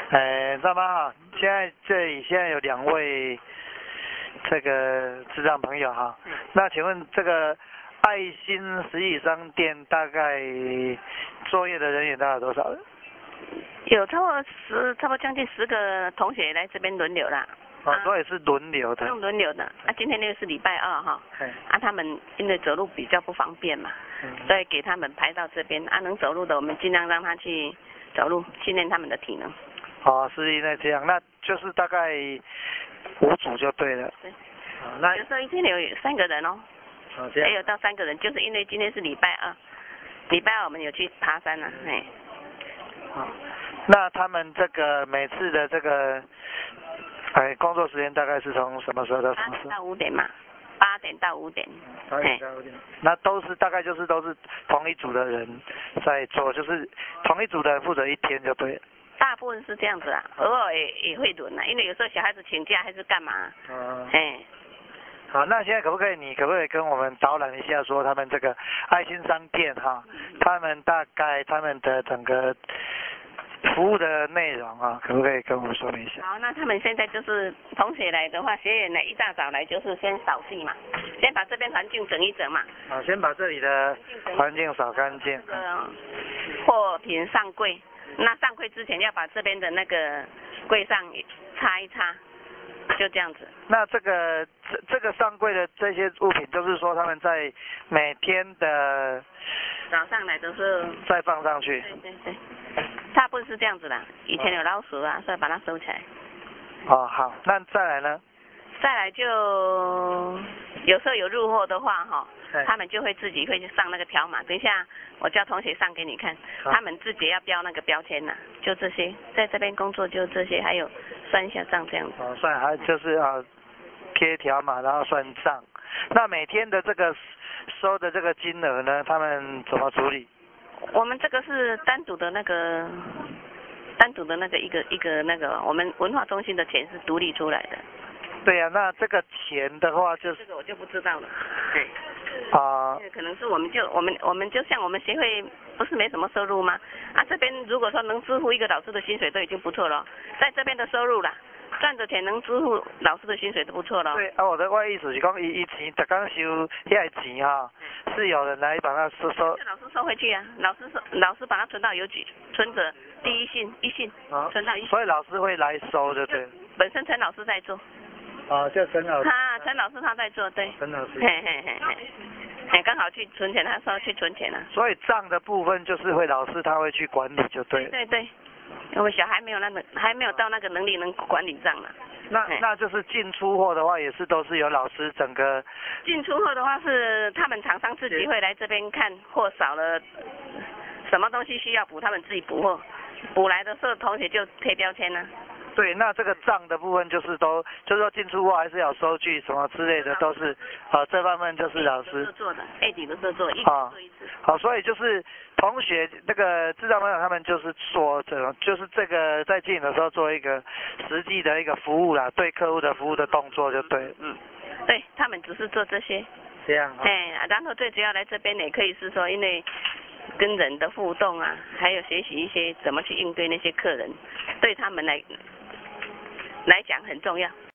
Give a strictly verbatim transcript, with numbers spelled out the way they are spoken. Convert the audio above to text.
呃，大妈好，现在这里现在有两位这个智障朋友哈， 嗯、 那请问这个爱心实体商店大概作业的人员大概有多少人？ 有超过十，差不多将近十个同学来这边轮流啦。 啊，所以是轮流的。 用轮流的。啊，今天那个是礼拜二哈。 嗯。 啊，他们因为走路比较不方便嘛，嗯、所以给他们排到这边。啊，能走路的我们尽量让他去走路，训练他们的体能。 哦，是因为这样，那就是大概五组就对了。 对。 啊，那有时候一天有三个人哦。 哦，这样。 也有到三个人，就是因为今天是礼拜二，礼拜二我们有去爬山了，哎。 好，那他们这个每次的这个，哎，工作时间大概是从什么时候到什么时候？ 八点到五点嘛，八点到五点。 八点到五点。那都是大概就是都是同一组的人在做，就是同一组的人负责一天就对了。 大部分是这样子啊，偶尔也也会轮啊，因为有时候小孩子请假还是干嘛？ 嗯。 哎。 好，那现在可不可以你可不可以跟我们导览一下，说他们这个爱心商店哈，他们大概他们的整个服务的内容啊，可不可以跟我们说明一下？ 好，那他们现在就是同学来的话，学员来一大早来就是先扫地嘛，先把这边环境整一整嘛。 好，先把这里的环境扫干净。 这个货品上柜，那上柜之前要把这边的那个柜上擦一擦。就这样子。那这个这这个上柜的这些物品，就是说他们在每天的早上来的时候再放上去。 对对对，大部分是这样子的。以前有老鼠啊，所以把它收起来。 哦，好，那再来呢？ 再来就有时候有入货的话哈，他们就会自己会去上那个条码。等一下我叫同学上给你看，他们自己要标那个标签呐，就这些，在这边工作就这些，还有算一下账这样子。 哦，算还就是啊贴条码，然后算账。那每天的这个收的这个金额呢，他们怎么处理？ 我们这个是单独的那个单独的那个一个一个那个，我们文化中心的钱是独立出来的。 对呀、啊，那这个钱的话就是这个我就不知道了。对。 啊。 可能是我们就我们我们就像我们协会不是没什么收入吗？啊，这边如果说能支付一个老师的薪水都已经不错了，在这边的收入啦，赚的钱能支付老师的薪水都不错了。 对啊，我的我的意思是讲，伊以前逐工收遐个钱哈，是有人来把它收收。 老师收回去啊，老师收老师把它存到邮局，存着第一信一信，啊、存到一信。 所以老师会来收，对不对？ 本身陈老师在做。 啊，就陈老师。 他陈老师他在做，对。 陈老师。 嘿嘿嘿嘿。哎，刚好去存钱，他说去存钱了。 所以账的部分就是会老师他会去管理，就对。 对对，因为小孩没有那个还没有到那个能力能管理账了。 那那就是进出货的话，也是都是由老师整个。 进出货的话是他们厂商自己会来这边看货少了，什么东西需要补，他们自己补货，补来的时候同学就贴标签了。 对，那这个账的部分就是都，就是说进出货还是有收据什么之类的，都是，啊，这方面就是老师做的，A底都是做，一啊， 做一次。 好，所以就是同学那个智障朋友他们就是做这种，就是这个在进的时候做一个实际的一个服务啦，对客户的服务的动作就对， 嗯，对他们只是做这些。 这样。 哎，然后最主要来这边也可以是说，因为跟人的互动啊，还有学习一些怎么去应对那些客人，对他们来。来讲很重要。